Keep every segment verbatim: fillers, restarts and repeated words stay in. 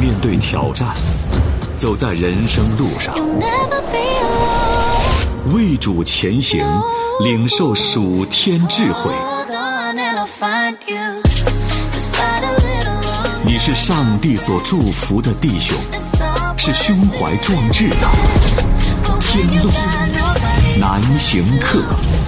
面对挑战，走在人生路上，为主前行，领受属天智慧。你是上帝所祝福的弟兄，是胸怀壮志的天路难行客。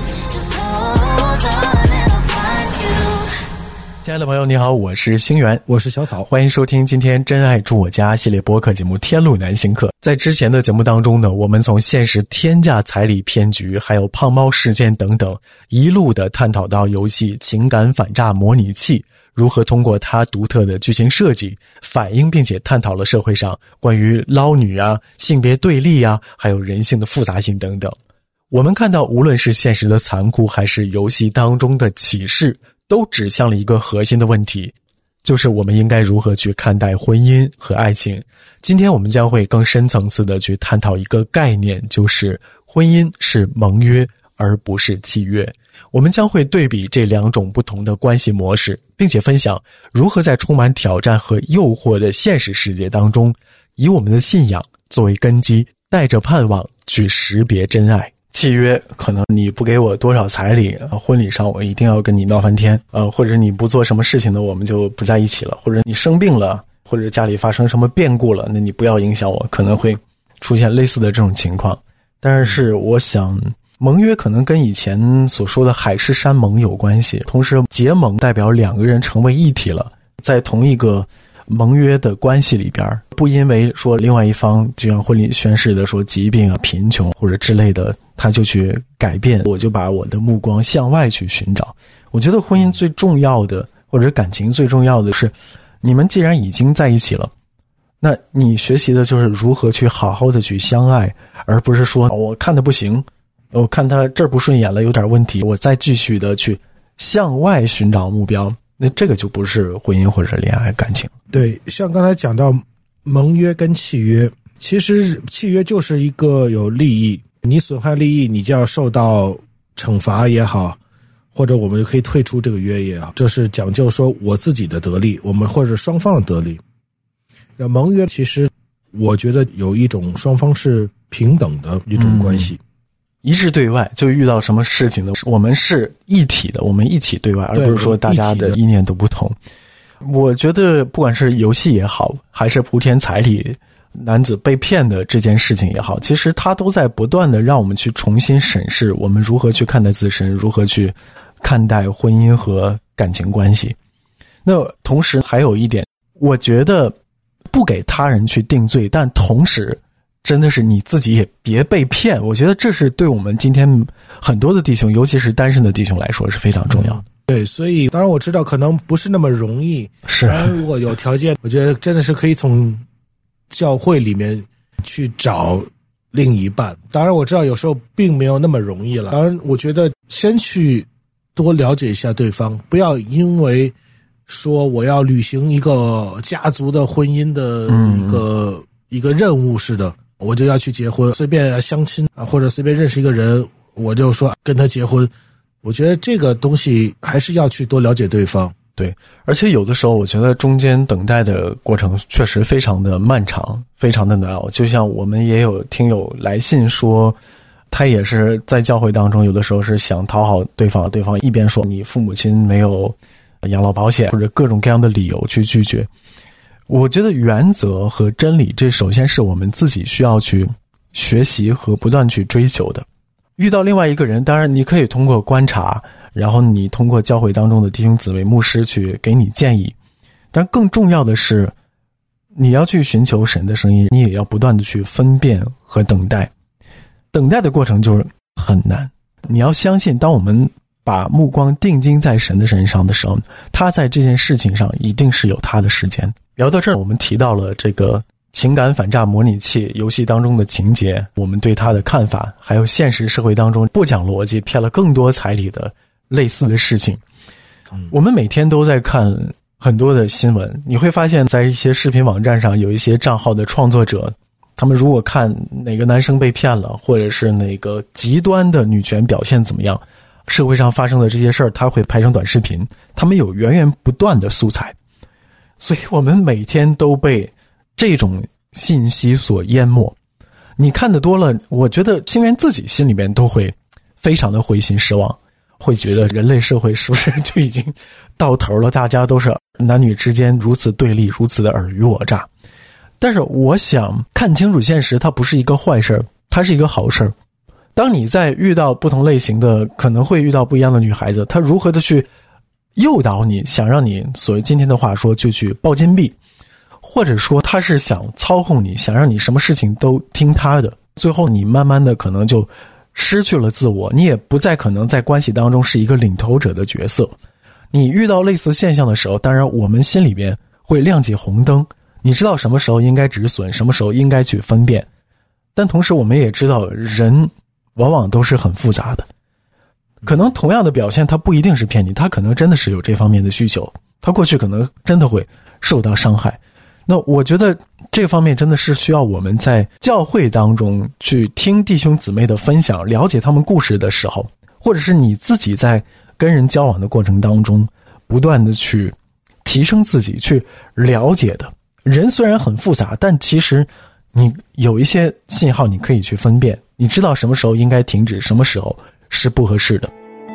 亲爱的朋友你好，我是星源， 我是小草， 欢迎收听今天真爱住我家系列播客节目天路难行客。在之前的节目当中呢，我们从现实天价彩礼骗局还有胖猫事件等等一路的探讨到游戏情感反诈模拟器如何通过它独特的剧情设计反映并且探讨了社会上关于捞女啊、性别对立啊还有人性的复杂性等等。我们看到无论是现实的残酷还是游戏当中的启示，都指向了一个核心的问题，就是我们应该如何去看待婚姻和爱情。今天我们将会更深层次的去探讨一个概念，就是婚姻是盟约而不是契约。我们将会对比这两种不同的关系模式，并且分享如何在充满挑战和诱惑的现实世界当中，以我们的信仰作为根基，带着盼望去识别真爱。契约可能你不给我多少彩礼，婚礼上我一定要跟你闹翻天，呃，或者你不做什么事情呢，我们就不在一起了，或者你生病了，或者家里发生什么变故了，那你不要影响我，可能会出现类似的这种情况。但是我想盟约可能跟以前所说的海誓山盟有关系，同时结盟代表两个人成为一体了，在同一个盟约的关系里边，不因为说另外一方就像婚礼宣誓的说疾病啊、贫穷或者之类的，他就去改变，我就把我的目光向外去寻找。我觉得婚姻最重要的，或者感情最重要的是，你们既然已经在一起了，那你学习的就是如何去好好的去相爱，而不是说我看他不行，我看他这儿不顺眼了，有点问题，我再继续的去向外寻找目标，那这个就不是婚姻或者恋爱感情。 对，像刚才讲到盟约跟契约，其实契约就是一个有利益，你损害利益你就要受到惩罚也好，或者我们可以退出这个约也好，这是讲究说我自己的得利，我们或者双方的得利。盟约其实我觉得有一种双方是平等的一种关系、嗯、 一致对外，就遇到什么事情呢，我们是一体的，我们一起对外，而不是说大家的意念都不同。我觉得不管是游戏也好，还是莆田彩礼男子被骗的这件事情也好，其实它都在不断的让我们去重新审视我们如何去看待自身，如何去看待婚姻和感情关系。那同时还有一点，我觉得不给他人去定罪，但同时真的是你自己也别被骗，我觉得这是对我们今天很多的弟兄，尤其是单身的弟兄来说是非常重要的。 对，所以当然我知道可能不是那么容易， 是当然如果有条件，我觉得真的是可以从教会里面去找另一半。当然我知道有时候并没有那么容易了，当然我觉得先去多了解一下对方，不要因为说我要履行一个家族的婚姻的一个、嗯、一个任务似的，我就要去结婚，随便相亲啊，或者随便认识一个人我就说跟他结婚。我觉得这个东西还是要去多了解对方。 对，而且有的时候我觉得中间等待的过程确实非常的漫长，非常的难熬。就像我们也有听友来信说，他也是在教会当中有的时候是想讨好对方，对方一边说你父母亲没有养老保险，或者各种各样的理由去拒绝。我觉得原则和真理，这首先是我们自己需要去学习和不断去追求的。遇到另外一个人，当然你可以通过观察，然后你通过教会当中的弟兄姊妹牧师去给你建议，但更重要的是你要去寻求神的声音，你也要不断的去分辨和等待。等待的过程就是很难，你要相信当我们把目光定睛在神的身上的时候，他在这件事情上一定是有他的时间。聊到这儿，我们提到了这个情感反诈模拟器游戏当中的情节，我们对它的看法，还有现实社会当中不讲逻辑骗了更多彩礼的类似的事情。我们每天都在看很多的新闻，你会发现在一些视频网站上有一些账号的创作者，他们如果看哪个男生被骗了，或者是哪个极端的女权表现怎么样，社会上发生的这些事儿，他会拍成短视频，他们有源源不断的素材。所以我们每天都被这种信息所淹没。你看得多了，我觉得清源自己心里面都会非常的灰心失望，会觉得人类社会是不是就已经到头了，大家都是男女之间如此对立，如此的尔虞我诈。但是我想看清楚现实，它不是一个坏事，它是一个好事。当你在遇到不同类型的，可能会遇到不一样的女孩子，她如何的去诱导你，想让你所谓今天的话说就去抱金币，或者说他是想操控你，想让你什么事情都听他的，最后你慢慢的可能就失去了自我，你也不再可能在关系当中是一个领头者的角色。你遇到类似现象的时候，当然我们心里边会亮起红灯，你知道什么时候应该止损，什么时候应该去分辨。但同时我们也知道人往往都是很复杂的，可能同样的表现他不一定是骗你，他可能真的是有这方面的需求，他过去可能真的会受到伤害。那我觉得这方面真的是需要我们在教会当中去听弟兄姊妹的分享，了解他们故事的时候，或者是你自己在跟人交往的过程当中不断的去提升自己，去了解的。人虽然很复杂，但其实你有一些信号你可以去分辨，你知道什么时候应该停止，什么时候是不合适的。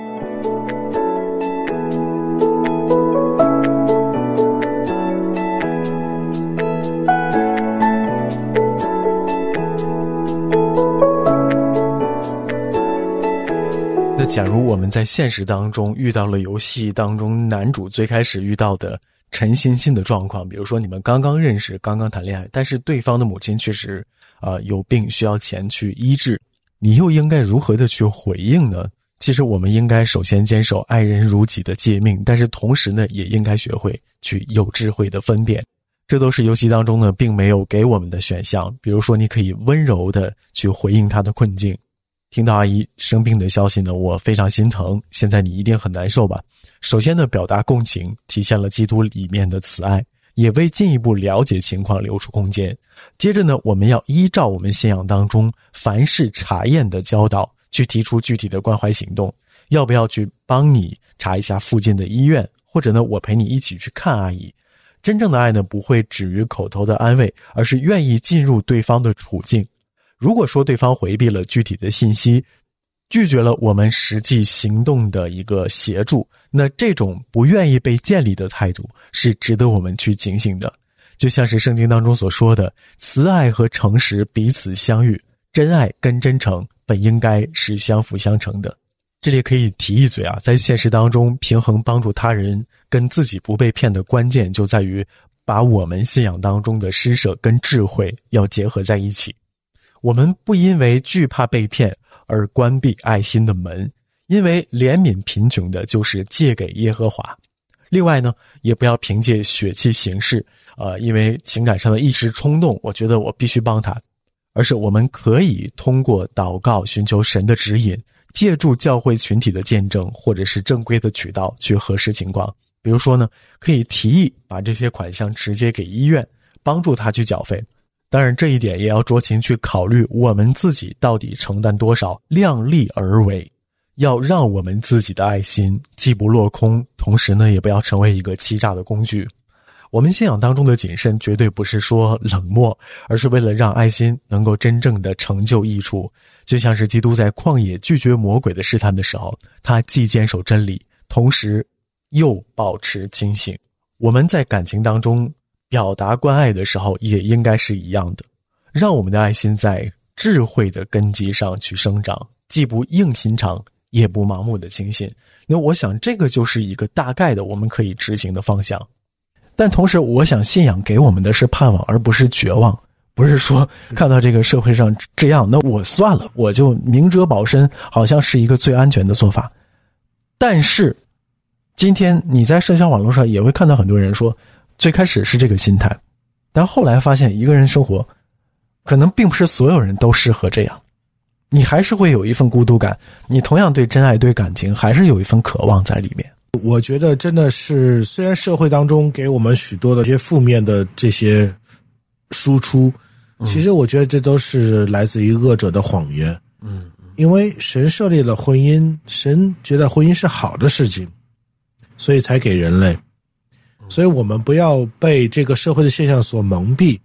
那假如我们在现实当中遇到了游戏当中男主最开始遇到的陈欣欣的状况，比如说你们刚刚认识，刚刚谈恋爱，但是对方的母亲确实呃有病需要钱去医治，你又应该如何的去回应呢？其实我们应该首先坚守爱人如己的诫命，但是同时呢也应该学会去有智慧的分辨。这都是游戏当中呢并没有给我们的选项，比如说你可以温柔的去回应他的困境。听到阿姨生病的消息呢，我非常心疼，现在你一定很难受吧。首先呢，表达共情，体现了基督里面的慈爱，也为进一步了解情况留出空间。接着呢，我们要依照我们信仰当中凡事查验的教导，去提出具体的关怀行动。要不要去帮你查一下附近的医院，或者呢，我陪你一起去看阿姨。真正的爱呢，不会止于口头的安慰，而是愿意进入对方的处境。如果说对方回避了具体的信息，拒绝了我们实际行动的一个协助，那这种不愿意被建立的态度是值得我们去警醒的。就像是圣经当中所说的，慈爱和诚实彼此相遇，真爱跟真诚本应该是相辅相成的。这里可以提一嘴啊，在现实当中平衡帮助他人跟自己不被骗的关键就在于把我们信仰当中的施舍跟智慧要结合在一起。我们不因为惧怕被骗而关闭爱心的门，因为怜悯贫穷的就是借给耶和华。另外呢，也不要凭借血气行事，呃，因为情感上的一时冲动，我觉得我必须帮他，而是我们可以通过祷告寻求神的指引，借助教会群体的见证或者是正规的渠道去核实情况。比如说呢，可以提议把这些款项直接给医院，帮助他去缴费。当然这一点也要酌情去考虑我们自己到底承担多少，量力而为，要让我们自己的爱心既不落空，同时呢也不要成为一个欺诈的工具。我们信仰当中的谨慎绝对不是说冷漠，而是为了让爱心能够真正的成就益处。就像是基督在旷野拒绝魔鬼的试探的时候，他既坚守真理，同时又保持清醒。我们在感情当中表达关爱的时候也应该是一样的，让我们的爱心在智慧的根基上去生长，既不硬心肠也不盲目的轻信。那我想这个就是一个大概的我们可以执行的方向。但同时我想信仰给我们的是盼望，而不是绝望。不是说看到这个社会上这样，那我算了，我就明哲保身，好像是一个最安全的做法。但是今天你在社交网络上也会看到很多人说，最开始是这个心态，但后来发现一个人生活可能并不是所有人都适合这样，你还是会有一份孤独感，你同样对真爱对感情还是有一份渴望在里面。 我觉得真的是，虽然社会当中给我们许多的这些负面的这些输出，其实我觉得这都是来自于恶者的谎言。嗯，因为神设立了婚姻，神觉得婚姻是好的事情，所以才给人类。所以我们不要被这个社会的现象所蒙蔽，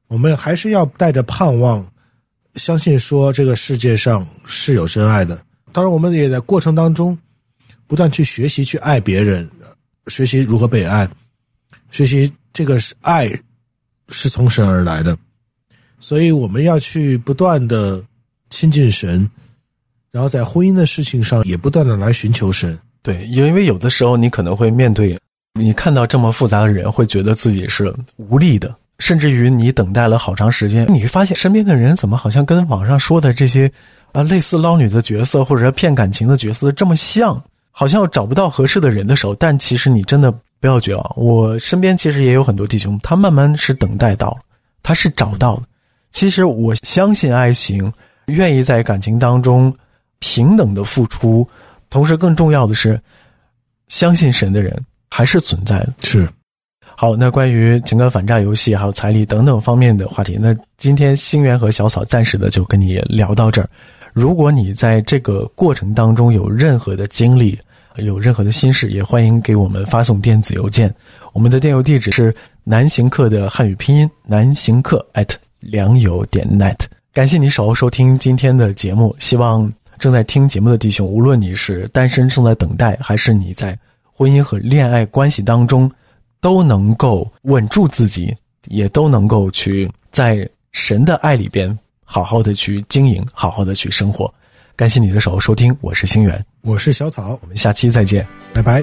我们还是要带着盼望，相信说这个世界上是有真爱的。当然我们也在过程当中不断去学习去爱别人，学习如何被爱，学习这个爱是从神而来的，所以我们要去不断的亲近神，然后在婚姻的事情上也不断的来寻求神。 对，因为有的时候你可能会面对，你看到这么复杂的人，会觉得自己是无力的，甚至于你等待了好长时间，你会发现身边的人怎么好像跟网上说的这些啊类似捞女的角色或者骗感情的角色这么像，好像找不到合适的人的时候，但其实你真的不要绝望。我身边其实也有很多弟兄，他慢慢是等待到了，他是找到了。其实我相信爱情，愿意在感情当中平等的付出，同时更重要的是相信神的人还是存在的。 是。 好，那关于情感反诈游戏还有彩礼等等方面的话题，那今天星源和小草暂时的就跟你聊到这儿。如果你在这个过程当中有任何的经历，有任何的心事，也欢迎给我们发送电子邮件。我们的电邮地址是南行客的汉语拼音南行客 at 良友点 net。 感谢你守候收听今天的节目，希望正在听节目的弟兄，无论你是单身正在等待，还是你在婚姻和恋爱关系当中，都能够稳住自己，也都能够去在神的爱里边好好的去经营，好好的去生活。感谢你的守候收听，我是星源， 我是小草， 我们下期再见， 拜拜。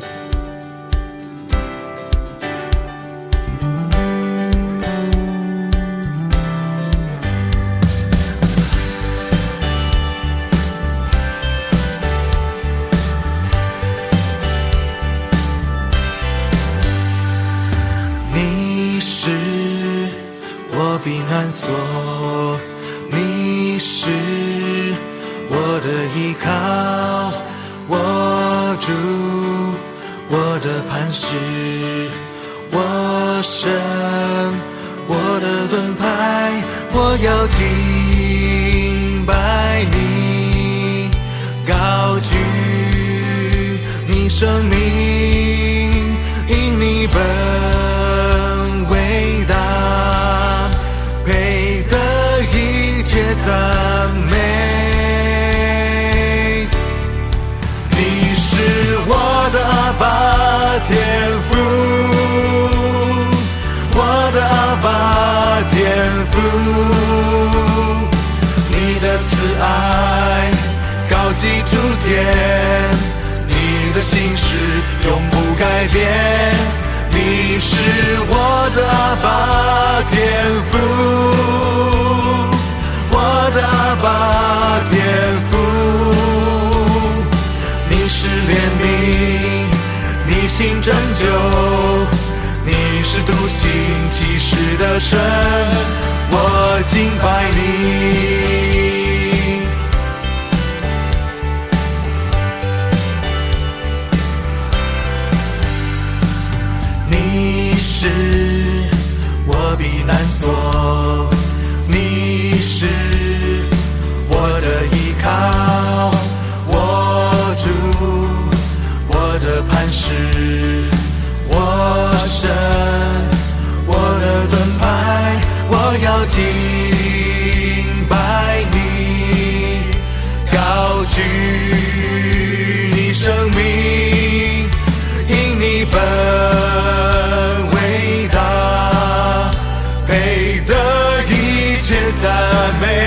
你是我避难所，你是我的依靠，我主，我的磐石，我神，我的盾牌，我要敬拜你，高举你生命，因你本伟大，配得一切赞美。我的阿爸天父，我的阿爸天父，你的慈爱高及诸天，你的心事永不改变。你是我的阿爸天父，我的阿爸天父，你是怜悯，你行拯救，你是独行其事的神，我敬拜你。你是我避难所，你是我的依靠，我主，我的磐石，我神，我的盾牌，我要敬拜你，高举你生命，因你本伟大，配得一切赞美。